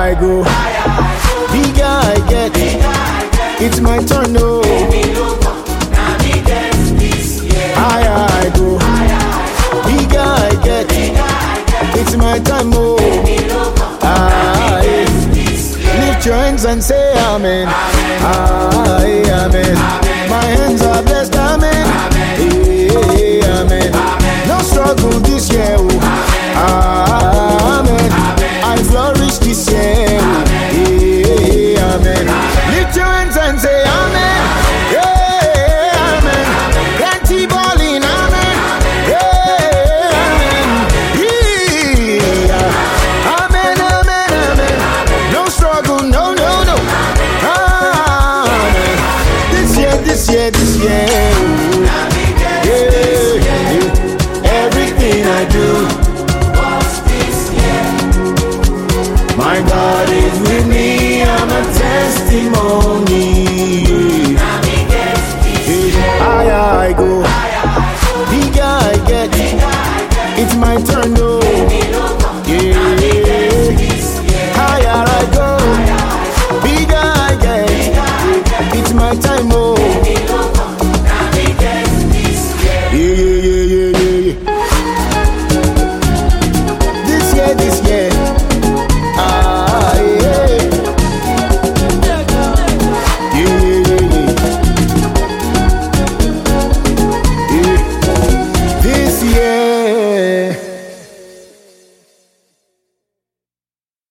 I go. Bigger I get. It's my turn, no. Higher I go. Bigger I get. It's my time, oh. Lift your hands and say amen. Amen. My hands are blessed, amen. Amen. No struggle this year, oh.